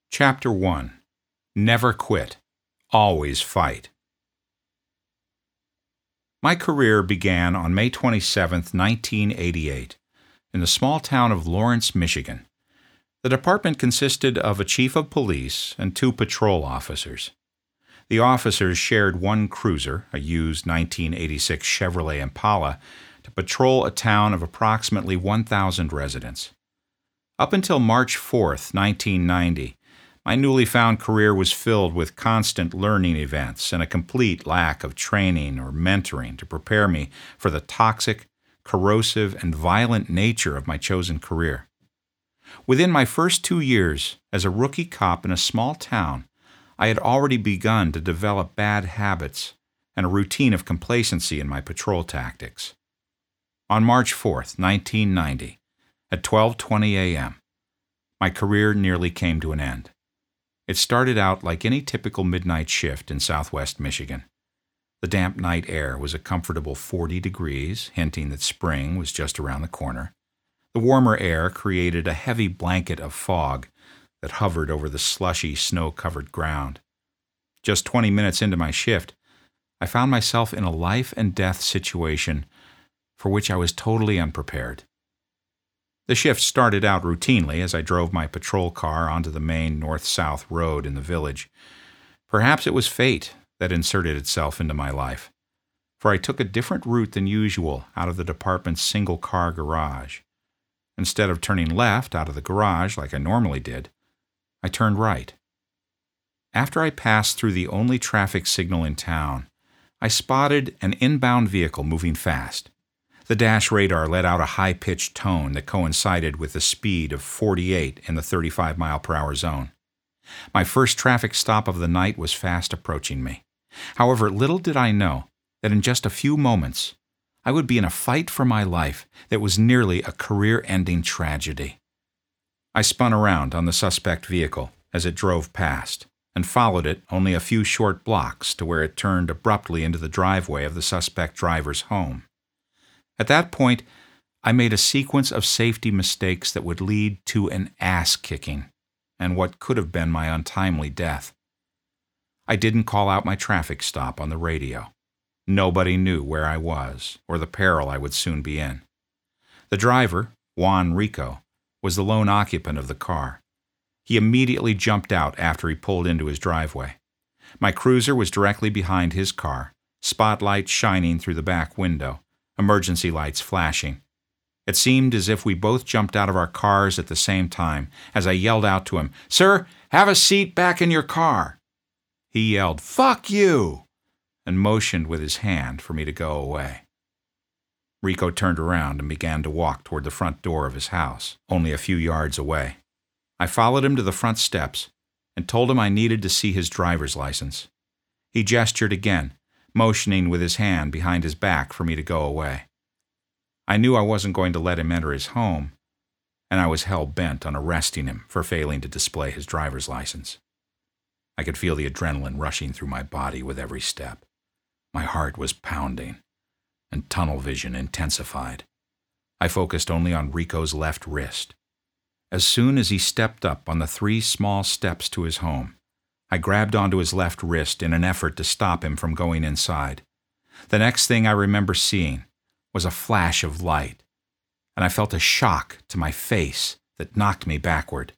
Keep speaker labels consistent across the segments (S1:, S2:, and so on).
S1: Chapter 1. Never Quit. Always Fight. My career began on May 27, 1988, in the small town of Lawrence, Michigan. The department consisted of a chief of police and 2 patrol officers. The officers shared one cruiser, a used 1986 Chevrolet Impala, to patrol a town of approximately 1,000 residents. Up until March 4, 1990, my newly found career was filled with constant learning events and a complete lack of training or mentoring to prepare me for the toxic, corrosive, and violent nature of my chosen career. Within my first 2 years as a rookie cop in a small town, I had already begun to develop bad habits and a routine of complacency in my patrol tactics. On March 4, 1990, at 12:20 a.m., my career nearly came to an end. It started out like any typical midnight shift in southwest Michigan. The damp night air was a comfortable 40 degrees, hinting that spring was just around the corner. The warmer air created a heavy blanket of fog that hovered over the slushy, snow-covered ground. Just 20 minutes into my shift, I found myself in a life-and-death situation for which I was totally unprepared. The shift started out routinely as I drove my patrol car onto the main north-south road in the village. Perhaps it was fate that inserted itself into my life, for I took a different route than usual out of the department's single-car garage. Instead of turning left out of the garage like I normally did, I turned right. After I passed through the only traffic signal in town, I spotted an inbound vehicle moving fast. The dash radar let out a high-pitched tone that coincided with the speed of 48 in the 35-mile-per-hour zone. My first traffic stop of the night was fast approaching me. However, little did I know that in just a few moments, I would be in a fight for my life that was nearly a career-ending tragedy. I spun around on the suspect vehicle as it drove past and followed it only a few short blocks to where it turned abruptly into the driveway of the suspect driver's home. At that point, I made a sequence of safety mistakes that would lead to an ass-kicking and what could have been my untimely death. I didn't call out my traffic stop on the radio. Nobody knew where I was or the peril I would soon be in. The driver, Juan Rico, was the lone occupant of the car. He immediately jumped out after he pulled into his driveway. My cruiser was directly behind his car, spotlights shining through the back window, emergency lights flashing. It seemed as if we both jumped out of our cars at the same time as I yelled out to him, "Sir, have a seat back in your car." He yelled, "Fuck you!" and motioned with his hand for me to go away. Rico turned around and began to walk toward the front door of his house, only a few yards away. I followed him to the front steps and told him I needed to see his driver's license. He gestured again, motioning with his hand behind his back for me to go away. I knew I wasn't going to let him enter his home, and I was hell-bent on arresting him for failing to display his driver's license. I could feel the adrenaline rushing through my body with every step. My heart was pounding, and tunnel vision intensified. I focused only on Rico's left wrist. As soon as he stepped up on the 3 small steps to his home, I grabbed onto his left wrist in an effort to stop him from going inside. The next thing I remember seeing was a flash of light, and I felt a shock to my face that knocked me backward.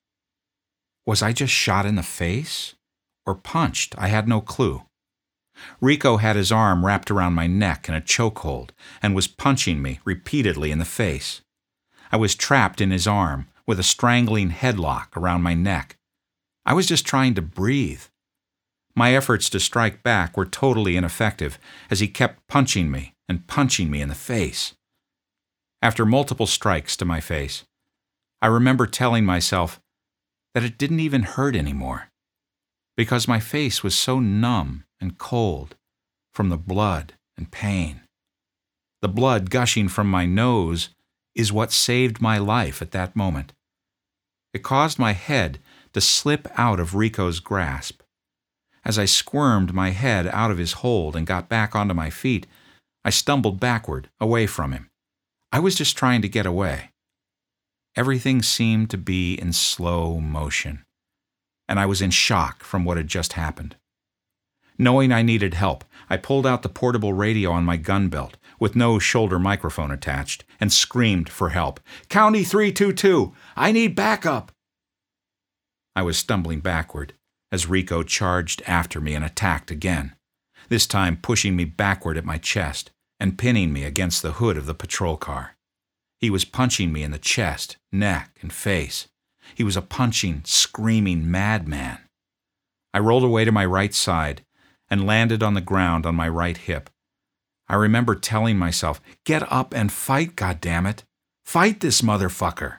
S1: Was I just shot in the face? Or punched? I had no clue. Rico had his arm wrapped around my neck in a chokehold and was punching me repeatedly in the face. I was trapped in his arm with a strangling headlock around my neck. I was just trying to breathe. My efforts to strike back were totally ineffective as he kept punching me and punching me in the face. After multiple strikes to my face, I remember telling myself that it didn't even hurt anymore, because my face was so numb and cold from the blood and pain. The blood gushing from my nose is what saved my life at that moment. It caused my head to slip out of Rico's grasp. As I squirmed my head out of his hold and got back onto my feet, I stumbled backward, away from him. I was just trying to get away. Everything seemed to be in slow motion. and I was in shock from what had just happened. Knowing I needed help, I pulled out the portable radio on my gun belt, with no shoulder microphone attached, and screamed for help. "County 322! I need backup!" I was stumbling backward as Rico charged after me and attacked again, this time pushing me backward at my chest and pinning me against the hood of the patrol car. He was punching me in the chest, neck, and face. He was a punching, screaming madman. I rolled away to my right side and landed on the ground on my right hip. I remember telling myself, "Get up and fight, goddammit! Fight this motherfucker!"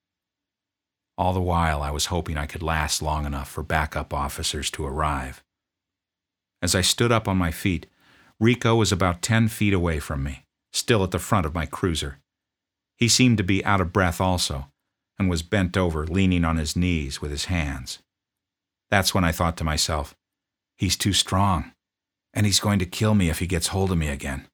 S1: All the while, I was hoping I could last long enough for backup officers to arrive. As I stood up on my feet, Rico was about 10 feet away from me, still at the front of my cruiser. He seemed to be out of breath also, and was bent over, leaning on his knees with his hands. That's when I thought to myself, he's too strong, and he's going to kill me if he gets hold of me again.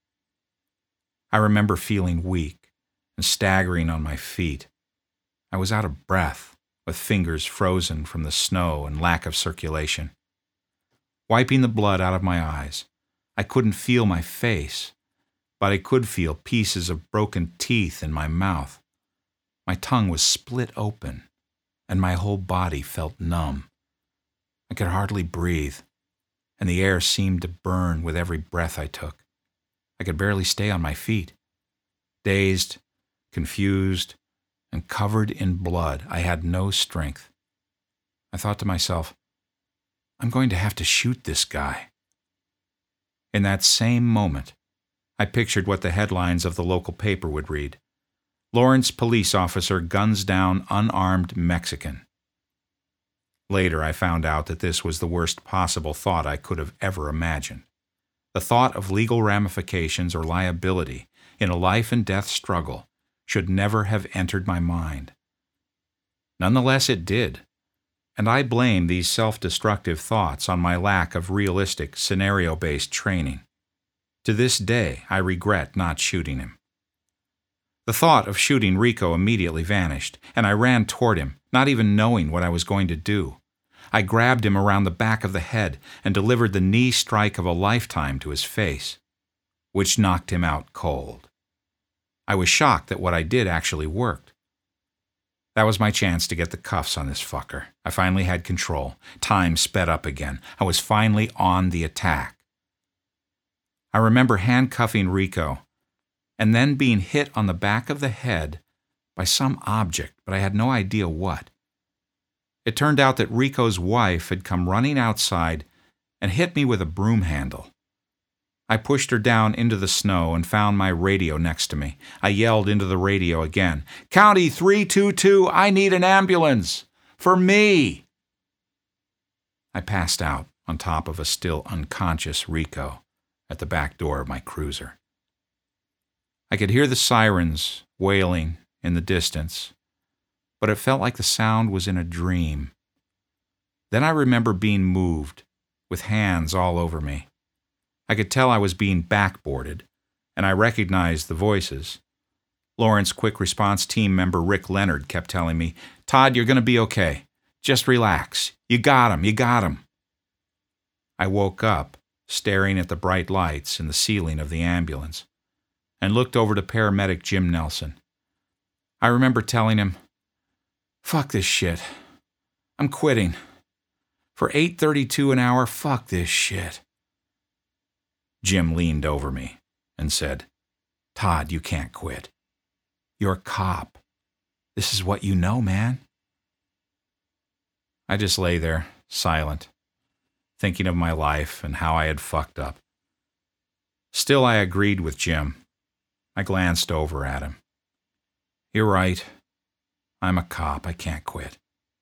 S1: I remember feeling weak and staggering on my feet. I was out of breath, with fingers frozen from the snow and lack of circulation. Wiping the blood out of my eyes, I couldn't feel my face, but I could feel pieces of broken teeth in my mouth. My tongue was split open, and my whole body felt numb. I could hardly breathe, and the air seemed to burn with every breath I took. I could barely stay on my feet. Dazed, confused, and covered in blood, I had no strength. I thought to myself, I'm going to have to shoot this guy. In that same moment, I pictured what the headlines of the local paper would read. Lawrence police officer guns down unarmed Mexican. Later, I found out that this was the worst possible thought I could have ever imagined. The thought of legal ramifications or liability in a life and death struggle should never have entered my mind. Nonetheless, it did, and I blame these self-destructive thoughts on my lack of realistic, scenario-based training. To this day, I regret not shooting him. The thought of shooting Rico immediately vanished, and I ran toward him, not even knowing what I was going to do. I grabbed him around the back of the head and delivered the knee strike of a lifetime to his face, which knocked him out cold. I was shocked that what I did actually worked. That was my chance to get the cuffs on this fucker. I finally had control. Time sped up again. I was finally on the attack. I remember handcuffing Rico and then being hit on the back of the head by some object, but I had no idea what. It turned out that Rico's wife had come running outside and hit me with a broom handle. I pushed her down into the snow and found my radio next to me. I yelled into the radio again, "County 322, I need an ambulance! For me!" I passed out on top of a still unconscious Rico at the back door of my cruiser. I could hear the sirens wailing in the distance, but it felt like the sound was in a dream. Then I remember being moved, with hands all over me. I could tell I was being backboarded, and I recognized the voices. Lawrence Quick Response Team member Rick Leonard kept telling me, "Todd, you're going to be okay. Just relax. You got him, you got him." I woke up, staring at the bright lights in the ceiling of the ambulance, and looked over to paramedic Jim Nelson. I remember telling him, "Fuck this shit. I'm quitting. For $8.32 an hour, fuck this shit." Jim leaned over me and said, "Todd, you can't quit. You're a cop. This is what you know, man." I just lay there, silent, thinking of my life and how I had fucked up. Still, I agreed with Jim. I glanced over at him. "You're right. I'm a cop. I can't quit."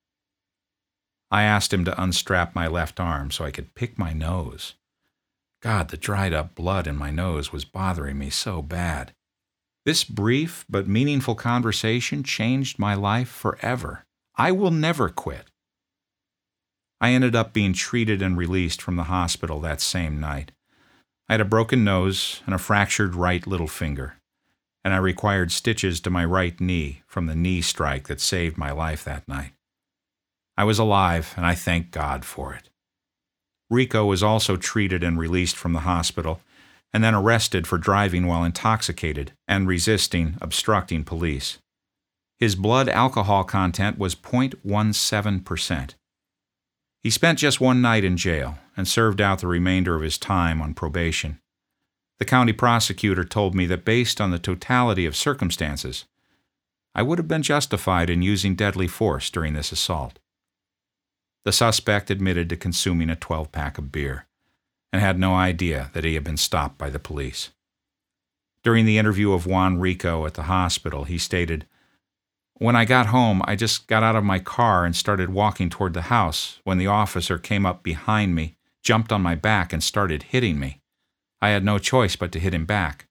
S1: I asked him to unstrap my left arm so I could pick my nose. God, the dried up blood in my nose was bothering me so bad. This brief but meaningful conversation changed my life forever. I will never quit. I ended up being treated and released from the hospital that same night. I had a broken nose and a fractured right little finger, and I required stitches to my right knee from the knee strike that saved my life that night. I was alive, and I thank God for it. Rico was also treated and released from the hospital, and then arrested for driving while intoxicated and resisting obstructing police. His blood alcohol content was 0.17%. He spent just one night in jail and served out the remainder of his time on probation. The county prosecutor told me that based on the totality of circumstances, I would have been justified in using deadly force during this assault. The suspect admitted to consuming a 12-pack of beer and had no idea that he had been stopped by the police. During the interview of Juan Rico at the hospital, he stated, "When I got home, I just got out of my car and started walking toward the house when the officer came up behind me, jumped on my back, and started hitting me. I had no choice but to hit him back."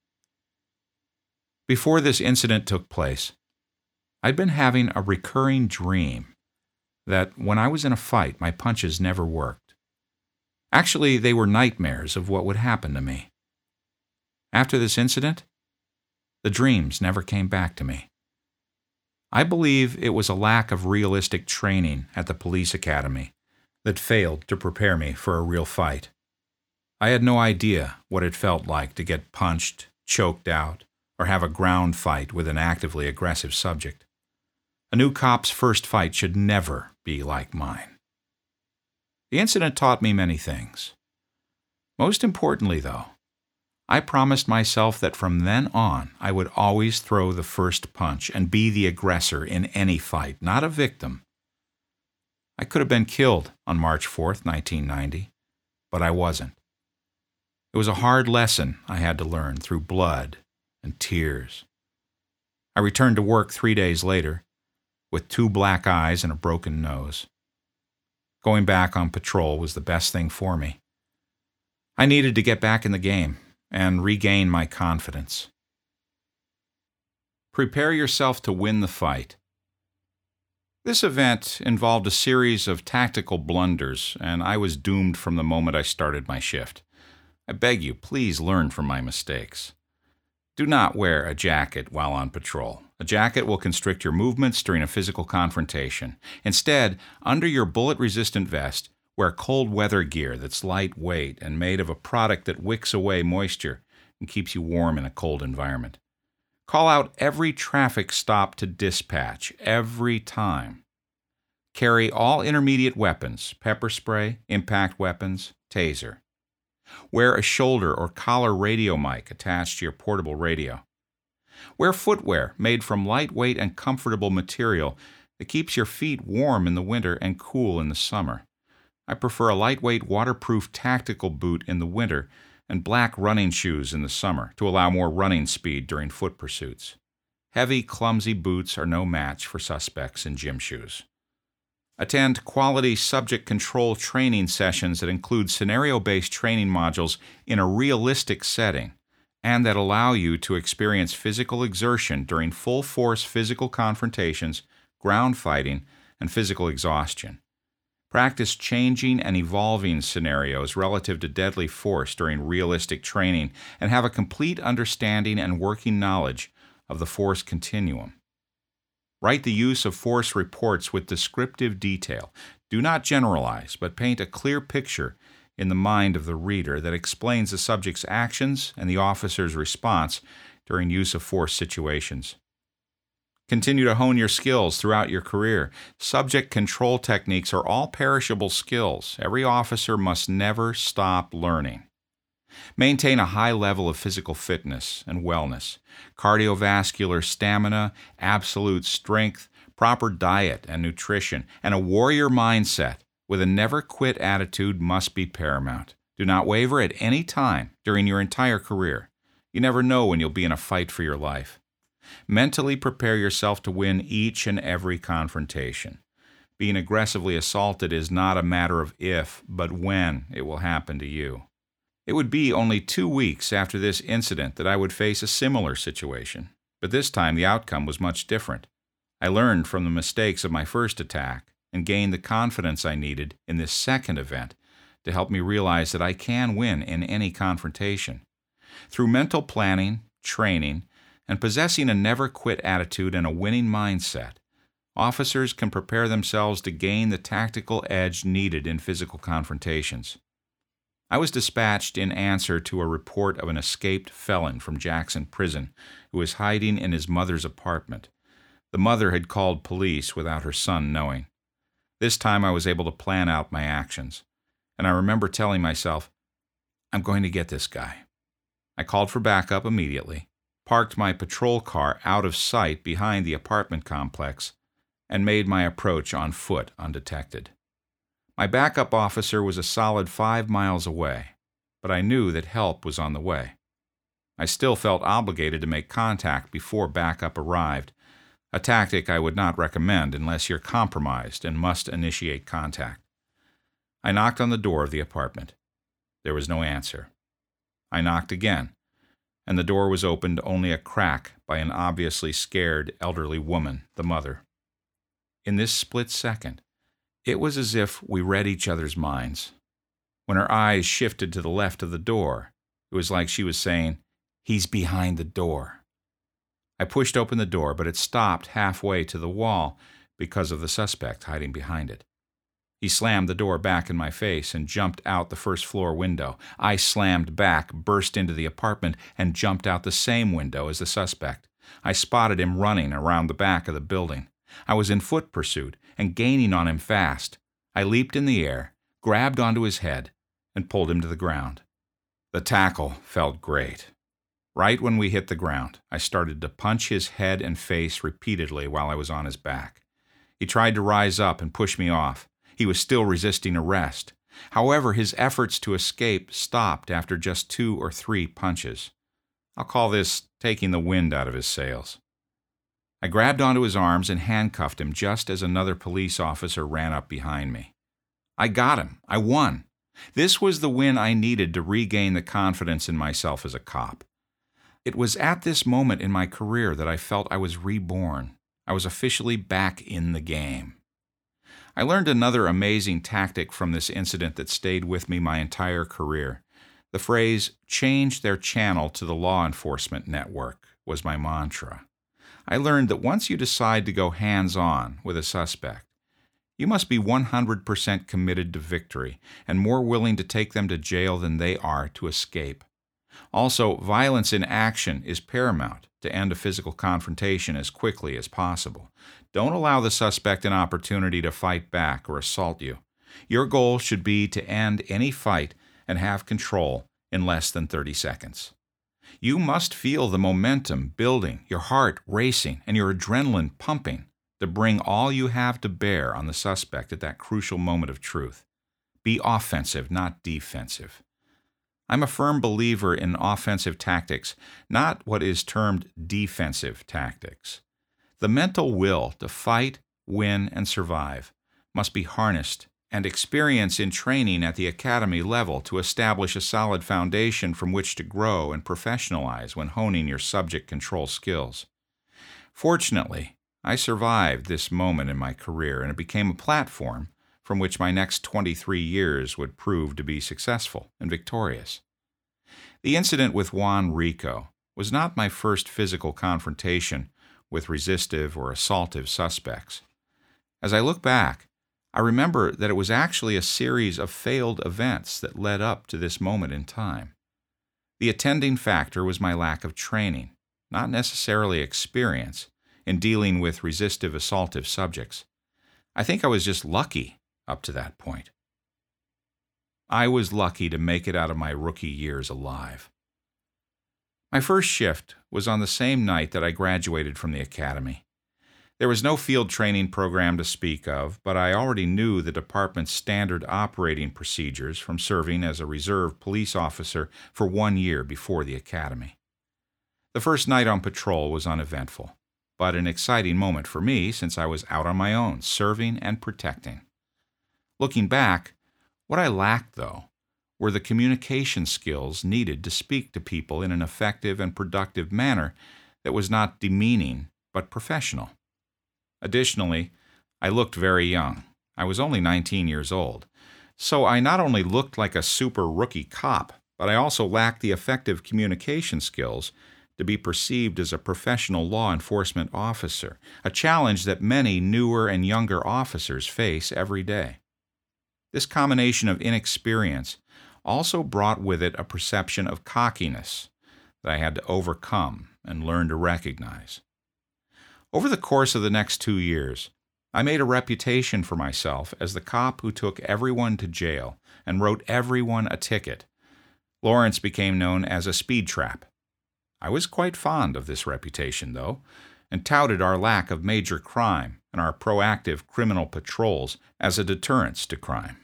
S1: Before this incident took place, I'd been having a recurring dream that when I was in a fight, my punches never worked. Actually, they were nightmares of what would happen to me. After this incident, the dreams never came back to me. I believe it was a lack of realistic training at the police academy that failed to prepare me for a real fight. I had no idea what it felt like to get punched, choked out, or have a ground fight with an actively aggressive subject. A new cop's first fight should never be like mine. The incident taught me many things. Most importantly, though, I promised myself that from then on I would always throw the first punch and be the aggressor in any fight, not a victim. I could have been killed on March 4th, 1990, but I wasn't. It was a hard lesson I had to learn through blood and tears. I returned to work 3 days later with 2 black eyes and a broken nose. Going back on patrol was the best thing for me. I needed to get back in the game and regain my confidence. Prepare yourself to win the fight. This event involved a series of tactical blunders, and I was doomed from the moment I started my shift. I beg you, please learn from my mistakes. Do not wear a jacket while on patrol. A jacket will constrict your movements during a physical confrontation. Instead, under your bullet-resistant vest, wear cold weather gear that's lightweight and made of a product that wicks away moisture and keeps you warm in a cold environment. Call out every traffic stop to dispatch, every time. Carry all intermediate weapons, pepper spray, impact weapons, taser. Wear a shoulder or collar radio mic attached to your portable radio. Wear footwear made from lightweight and comfortable material that keeps your feet warm in the winter and cool in the summer. I prefer a lightweight waterproof tactical boot in the winter and black running shoes in the summer to allow more running speed during foot pursuits. Heavy, clumsy boots are no match for suspects in gym shoes. Attend quality subject control training sessions that include scenario-based training modules in a realistic setting and that allow you to experience physical exertion during full-force physical confrontations, ground fighting, and physical exhaustion. Practice changing and evolving scenarios relative to deadly force during realistic training and have a complete understanding and working knowledge of the force continuum. Write the use of force reports with descriptive detail. Do not generalize, but paint a clear picture in the mind of the reader that explains the subject's actions and the officer's response during use of force situations. Continue to hone your skills throughout your career. Subject control techniques are all perishable skills. Every officer must never stop learning. Maintain a high level of physical fitness and wellness, cardiovascular stamina, absolute strength, proper diet and nutrition, and a warrior mindset with a never-quit attitude must be paramount. Do not waver at any time during your entire career. You never know when you'll be in a fight for your life. Mentally prepare yourself to win each and every confrontation. Being aggressively assaulted is not a matter of if, but when it will happen to you. It would be only 2 weeks after this incident that I would face a similar situation, but this time the outcome was much different. I learned from the mistakes of my first attack and gained the confidence I needed in this second event to help me realize that I can win in any confrontation. Through mental planning, training, and possessing a never-quit attitude and a winning mindset, officers can prepare themselves to gain the tactical edge needed in physical confrontations. I was dispatched in answer to a report of an escaped felon from Jackson Prison who was hiding in his mother's apartment. The mother had called police without her son knowing. This time I was able to plan out my actions, and I remember telling myself, I'm going to get this guy. I called for backup immediately, parked my patrol car out of sight behind the apartment complex, and made my approach on foot undetected. My backup officer was a solid 5 miles away, but I knew that help was on the way. I still felt obligated to make contact before backup arrived, a tactic I would not recommend unless you're compromised and must initiate contact. I knocked on the door of the apartment. There was no answer. I knocked again, and the door was opened only a crack by an obviously scared elderly woman, the mother. In this split second, it was as if we read each other's minds. When her eyes shifted to the left of the door, it was like she was saying, "He's behind the door." I pushed open the door, but it stopped halfway to the wall because of the suspect hiding behind it. He slammed the door back in my face and jumped out the first-floor window. I slammed back, burst into the apartment, and jumped out the same window as the suspect. I spotted him running around the back of the building. I was in foot pursuit and gaining on him fast. I leaped in the air, grabbed onto his head, and pulled him to the ground. The tackle felt great. Right when we hit the ground, I started to punch his head and face repeatedly while I was on his back. He tried to rise up and push me off. He was still resisting arrest. However, his efforts to escape stopped after just 2 or 3 punches. I'll call this taking the wind out of his sails. I grabbed onto his arms and handcuffed him just as another police officer ran up behind me. I got him. I won. This was the win I needed to regain the confidence in myself as a cop. It was at this moment in my career that I felt I was reborn. I was officially back in the game. I learned another amazing tactic from this incident that stayed with me my entire career. The phrase, "change their channel to the law enforcement network," was my mantra. I learned that once you decide to go hands-on with a suspect, you must be 100% committed to victory and more willing to take them to jail than they are to escape. Also, violence in action is paramount to end a physical confrontation as quickly as possible. Don't allow the suspect an opportunity to fight back or assault you. Your goal should be to end any fight and have control in less than 30 seconds. You must feel the momentum building, your heart racing, and your adrenaline pumping to bring all you have to bear on the suspect at that crucial moment of truth. Be offensive, not defensive. I'm a firm believer in offensive tactics, not what is termed defensive tactics. The mental will to fight, win, and survive must be harnessed, and experience in training at the academy level to establish a solid foundation from which to grow and professionalize when honing your subject control skills. Fortunately, I survived this moment in my career, and it became a platform from which my next 23 years would prove to be successful and victorious. The incident with Juan Rico was not my first physical confrontation with resistive or assaultive suspects. As I look back, I remember that it was actually a series of failed events that led up to this moment in time. The attending factor was my lack of training, not necessarily experience, in dealing with resistive assaultive subjects. I think I was just lucky up to that point. I was lucky to make it out of my rookie years alive. My first shift was on the same night that I graduated from the academy. There was no field training program to speak of, but I already knew the department's standard operating procedures from serving as a reserve police officer for 1 year before the academy. The first night on patrol was uneventful, but an exciting moment for me since I was out on my own, serving and protecting. Looking back, what I lacked, though, were the communication skills needed to speak to people in an effective and productive manner that was not demeaning but professional. Additionally, I looked very young. I was only 19 years old. So I not only looked like a super rookie cop, but I also lacked the effective communication skills to be perceived as a professional law enforcement officer, a challenge that many newer and younger officers face every day. This combination of inexperience also brought with it a perception of cockiness that I had to overcome and learn to recognize. Over the course of the next 2 years, I made a reputation for myself as the cop who took everyone to jail and wrote everyone a ticket. Lawrence became known as a speed trap. I was quite fond of this reputation, though, and touted our lack of major crime and our proactive criminal patrols as a deterrence to crime.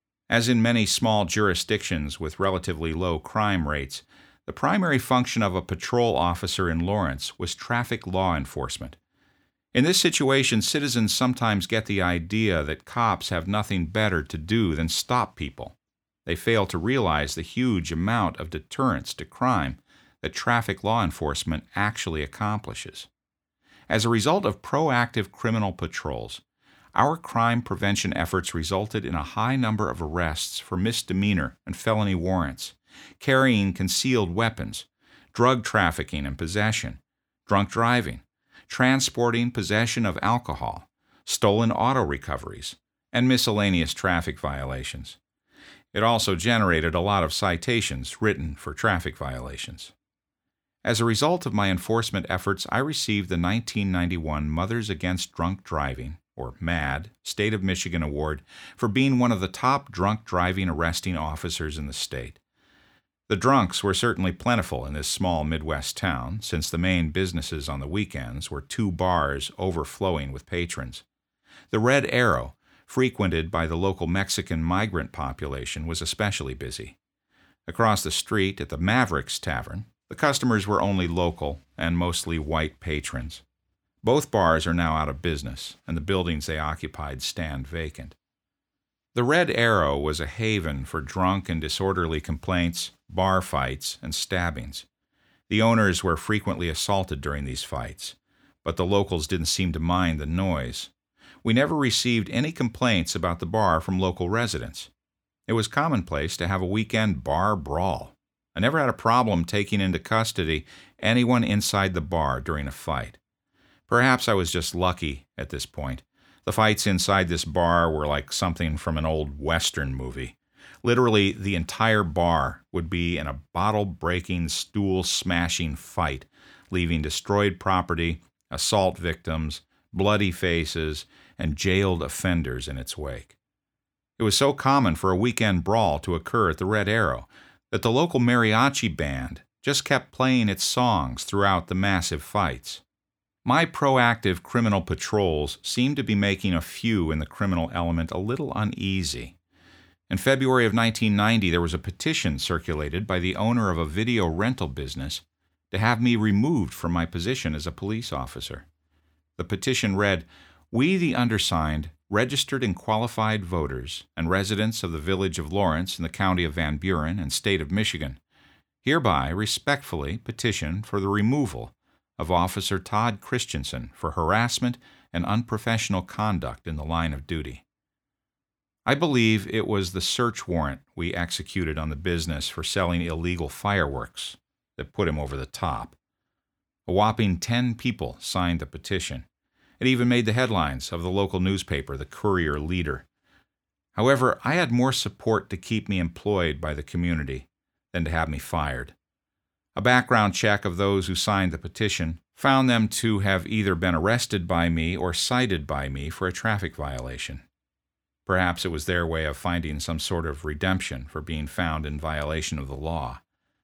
S1: As in many small jurisdictions with relatively low crime rates, the primary function of a patrol officer in Lawrence was traffic law enforcement. In this situation, citizens sometimes get the idea that cops have nothing better to do than stop people. They fail to realize the huge amount of deterrence to crime that traffic law enforcement actually accomplishes. As a result of proactive criminal patrols, our crime prevention efforts resulted in a high number of arrests for misdemeanor and felony warrants, carrying concealed weapons, drug trafficking and possession, drunk driving, transporting possession of alcohol, stolen auto recoveries, and miscellaneous traffic violations. It also generated a lot of citations written for traffic violations. As a result of my enforcement efforts, I received the 1991 Mothers Against Drunk Driving, or MADD, State of Michigan Award for being one of the top drunk driving arresting officers in the state. The drunks were certainly plentiful in this small Midwest town, since the main businesses on the weekends were 2 bars overflowing with patrons. The Red Arrow, frequented by the local Mexican migrant population, was especially busy. Across the street at the Mavericks Tavern, the customers were only local and mostly white patrons. Both bars are now out of business, and the buildings they occupied stand vacant. The Red Arrow was a haven for drunk and disorderly complaints, bar fights, and stabbings. The owners were frequently assaulted during these fights, but the locals didn't seem to mind the noise. We never received any complaints about the bar from local residents. It was commonplace to have a weekend bar brawl. I never had a problem taking into custody anyone inside the bar during a fight. Perhaps I was just lucky at this point. The fights inside this bar were like something from an old Western movie. Literally, the entire bar would be in a bottle-breaking, stool-smashing fight, leaving destroyed property, assault victims, bloody faces, and jailed offenders in its wake. It was so common for a weekend brawl to occur at the Red Arrow that the local mariachi band just kept playing its songs throughout the massive fights. My proactive criminal patrols seemed to be making a few in the criminal element a little uneasy. In February of 1990, there was a petition circulated by the owner of a video rental business to have me removed from my position as a police officer. The petition read, "We, the undersigned, registered and qualified voters and residents of the village of Lawrence in the county of Van Buren and state of Michigan, hereby respectfully petition for the removal of Officer Todd Christensen for harassment and unprofessional conduct in the line of duty." I believe it was the search warrant we executed on the business for selling illegal fireworks that put him over the top. A whopping 10 people signed the petition. It even made the headlines of the local newspaper, the Courier-Leader. However, I had more support to keep me employed by the community than to have me fired. A background check of those who signed the petition found them to have either been arrested by me or cited by me for a traffic violation. Perhaps it was their way of finding some sort of redemption for being found in violation of the law.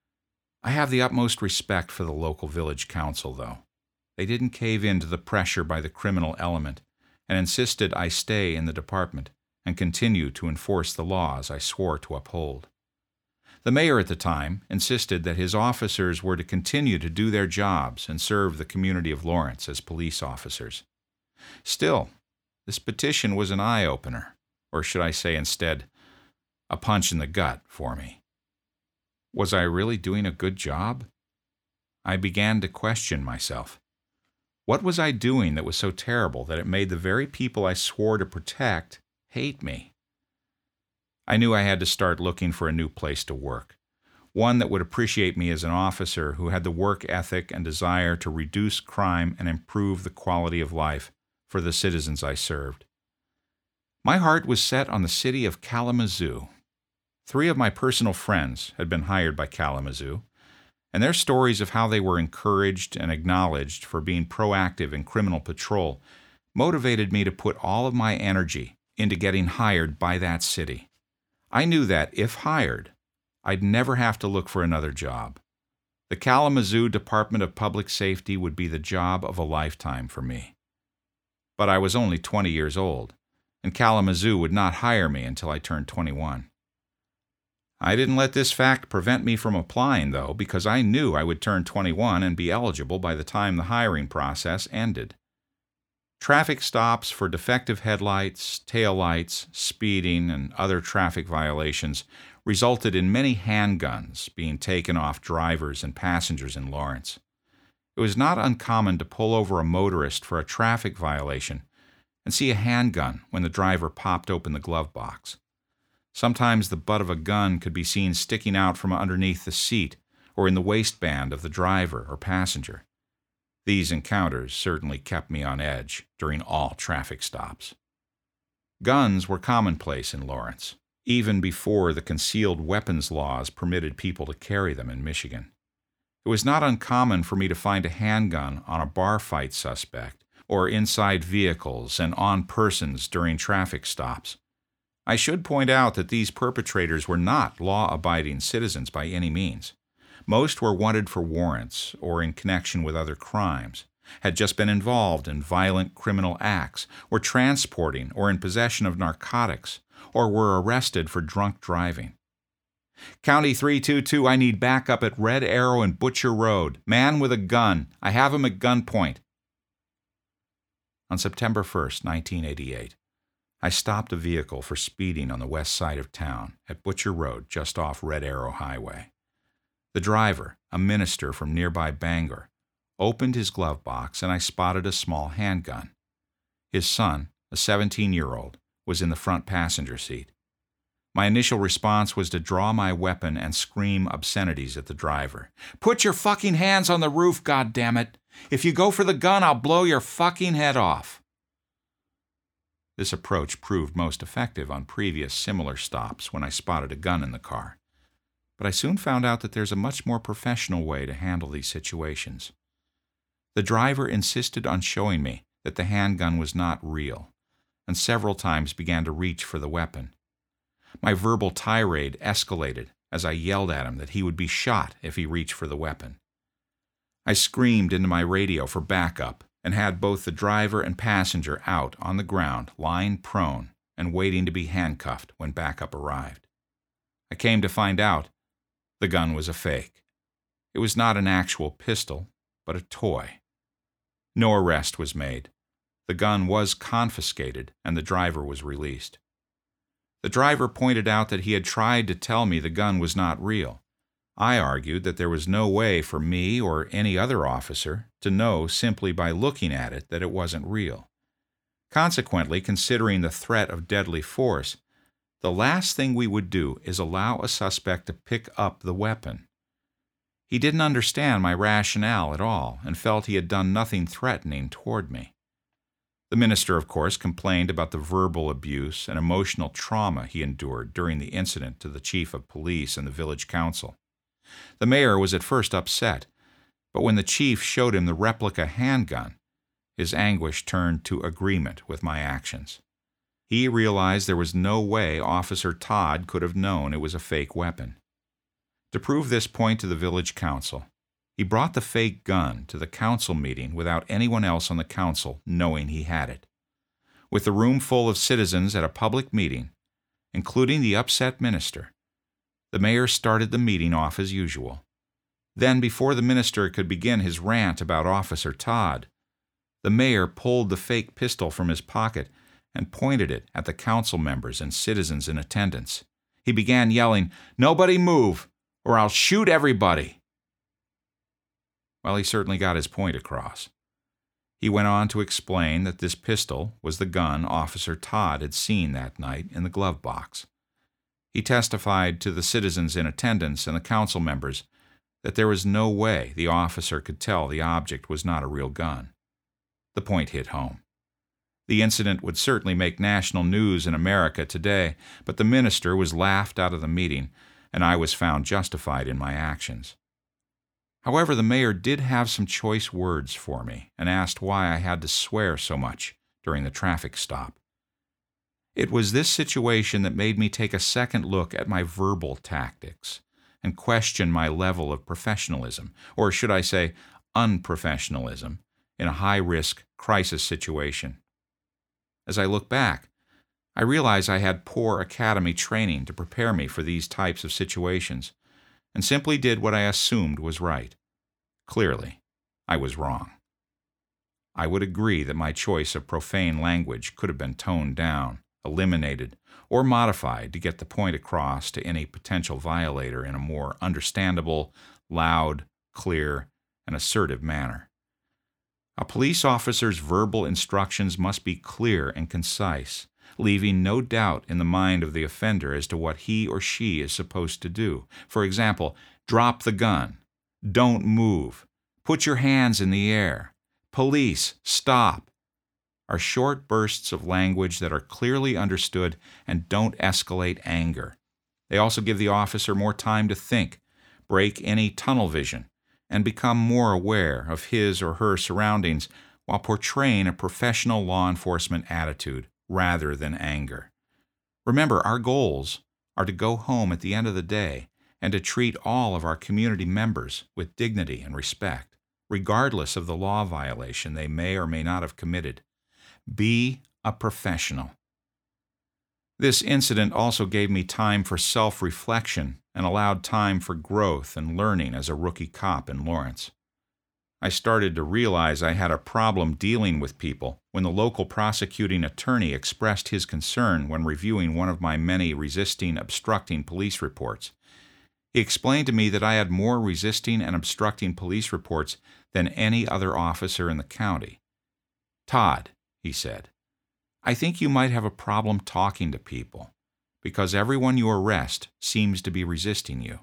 S1: I have the utmost respect for the local village council, though. They didn't cave in to the pressure by the criminal element and insisted I stay in the department and continue to enforce the laws I swore to uphold. The mayor at the time insisted that his officers were to continue to do their jobs and serve the community of Lawrence as police officers. Still, this petition was an eye-opener, or should I say instead, a punch in the gut for me. Was I really doing a good job? I began to question myself. What was I doing that was so terrible that it made the very people I swore to protect hate me? I knew I had to start looking for a new place to work. one that would appreciate me as an officer who had the work ethic and desire to reduce crime and improve the quality of life for the citizens I served. My heart was set on the city of Kalamazoo. 3 of my personal friends had been hired by Kalamazoo, and their stories of how they were encouraged and acknowledged for being proactive in criminal patrol motivated me to put all of my energy into getting hired by that city. I knew that, if hired, I'd never have to look for another job. The Kalamazoo Department of Public Safety would be the job of a lifetime for me. But I was only 20 years old, and Kalamazoo would not hire me until I turned 21. I didn't let this fact prevent me from applying, though, because I knew I would turn 21 and be eligible by the time the hiring process ended. Traffic stops for defective headlights, taillights, speeding, and other traffic violations resulted in many handguns being taken off drivers and passengers in Lawrence. It was not uncommon to pull over a motorist for a traffic violation and see a handgun when the driver popped open the glove box. Sometimes the butt of a gun could be seen sticking out from underneath the seat or in the waistband of the driver or passenger. These encounters certainly kept me on edge during all traffic stops. Guns were commonplace in Lawrence, even before the concealed weapons laws permitted people to carry them in Michigan. It was not uncommon for me to find a handgun on a bar fight suspect or inside vehicles and on persons during traffic stops. I should point out that these perpetrators were not law-abiding citizens by any means. Most were wanted for warrants or in connection with other crimes, had just been involved in violent criminal acts, were transporting or in possession of narcotics, or were arrested for drunk driving. County 322, I need backup at Red Arrow and Butcher Road. Man with a gun. I have him at gunpoint. On September 1st, 1988, I stopped a vehicle for speeding on the west side of town at Butcher Road just off Red Arrow Highway. The driver, a minister from nearby Bangor, opened his glove box and I spotted a small handgun. His son, a 17-year-old, was in the front passenger seat. My initial response was to draw my weapon and scream obscenities at the driver. "Put your fucking hands on the roof, goddammit! If you go for the gun, I'll blow your fucking head off!" This approach proved most effective on previous similar stops when I spotted a gun in the car. But I soon found out that there's a much more professional way to handle these situations. The driver insisted on showing me that the handgun was not real, and several times began to reach for the weapon. My verbal tirade escalated as I yelled at him that he would be shot if he reached for the weapon. I screamed into my radio for backup and had both the driver and passenger out on the ground, lying prone and waiting to be handcuffed when backup arrived. I came to find out the gun was a fake. It was not an actual pistol, but a toy. No arrest was made. The gun was confiscated and the driver was released. The driver pointed out that he had tried to tell me the gun was not real. I argued that there was no way for me or any other officer to know simply by looking at it that it wasn't real. Consequently, considering the threat of deadly force, the last thing we would do is allow a suspect to pick up the weapon. He didn't understand my rationale at all and felt he had done nothing threatening toward me. The minister, of course, complained about the verbal abuse and emotional trauma he endured during the incident to the chief of police and the village council. The mayor was at first upset, but when the chief showed him the replica handgun, his anguish turned to agreement with my actions. He realized there was no way Officer Todd could have known it was a fake weapon. To prove this point to the village council, he brought the fake gun to the council meeting without anyone else on the council knowing he had it. With the room full of citizens at a public meeting, including the upset minister, the mayor started the meeting off as usual. Then, before the minister could begin his rant about Officer Todd, the mayor pulled the fake pistol from his pocket and pointed it at the council members and citizens in attendance. He began yelling, "Nobody move, or I'll shoot everybody." Well, he certainly got his point across. He went on to explain that this pistol was the gun Officer Todd had seen that night in the glove box. He testified to the citizens in attendance and the council members that there was no way the officer could tell the object was not a real gun. The point hit home. The incident would certainly make national news in America today, but the minister was laughed out of the meeting, and I was found justified in my actions. However, the mayor did have some choice words for me and asked why I had to swear so much during the traffic stop. It was this situation that made me take a second look at my verbal tactics and question my level of professionalism, or should I say unprofessionalism, in a high-risk crisis situation. As I look back, I realize I had poor academy training to prepare me for these types of situations, and simply did what I assumed was right. Clearly, I was wrong. I would agree that my choice of profane language could have been toned down, eliminated, or modified to get the point across to any potential violator in a more understandable, loud, clear, and assertive manner. A police officer's verbal instructions must be clear and concise, leaving no doubt in the mind of the offender as to what he or she is supposed to do. For example, drop the gun, don't move, put your hands in the air, police, stop, are short bursts of language that are clearly understood and don't escalate anger. They also give the officer more time to think, break any tunnel vision, and become more aware of his or her surroundings while portraying a professional law enforcement attitude rather than anger. Remember, our goals are to go home at the end of the day and to treat all of our community members with dignity and respect, regardless of the law violation they may or may not have committed. Be a professional. This incident also gave me time for self-reflection and allowed time for growth and learning as a rookie cop in Lawrence. I started to realize I had a problem dealing with people when the local prosecuting attorney expressed his concern when reviewing one of my many resisting, obstructing police reports. He explained to me that I had more resisting and obstructing police reports than any other officer in the county. "Todd," he said, "I think you might have a problem talking to people, because everyone you arrest seems to be resisting you."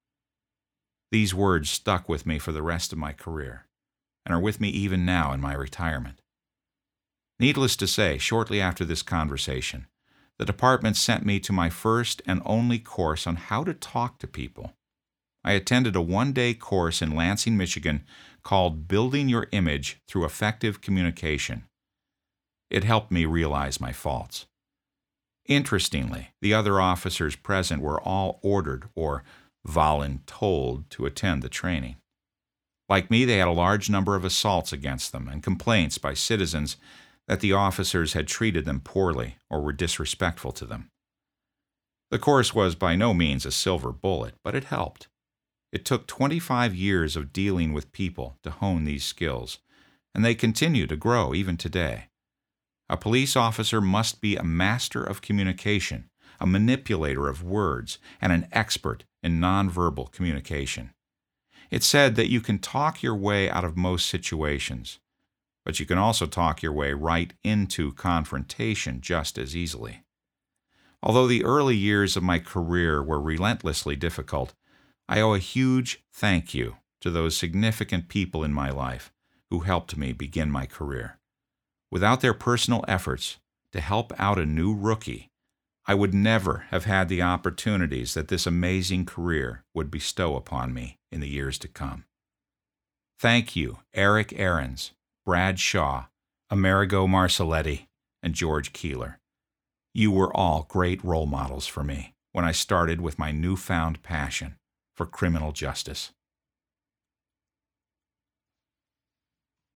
S1: These words stuck with me for the rest of my career, and are with me even now in my retirement. Needless to say, shortly after this conversation, the department sent me to my first and only course on how to talk to people. I attended a one-day course in Lansing, Michigan, called Building Your Image Through Effective Communication. It helped me realize my faults. Interestingly, the other officers present were all ordered or voluntold to attend the training. Like me, they had a large number of assaults against them and complaints by citizens that the officers had treated them poorly or were disrespectful to them. The course was by no means a silver bullet, but it helped. It took 25 years of dealing with people to hone these skills, and they continue to grow even today. A police officer must be a master of communication, a manipulator of words, and an expert in nonverbal communication. It's said that you can talk your way out of most situations, but you can also talk your way right into confrontation just as easily. Although the early years of my career were relentlessly difficult, I owe a huge thank you to those significant people in my life who helped me begin my career. Without their personal efforts to help out a new rookie, I would never have had the opportunities that this amazing career would bestow upon me in the years to come. Thank you, Eric Ahrens, Brad Shaw, Amerigo Marcelletti, and George Keeler. You were all great role models for me when I started with my newfound passion for criminal justice.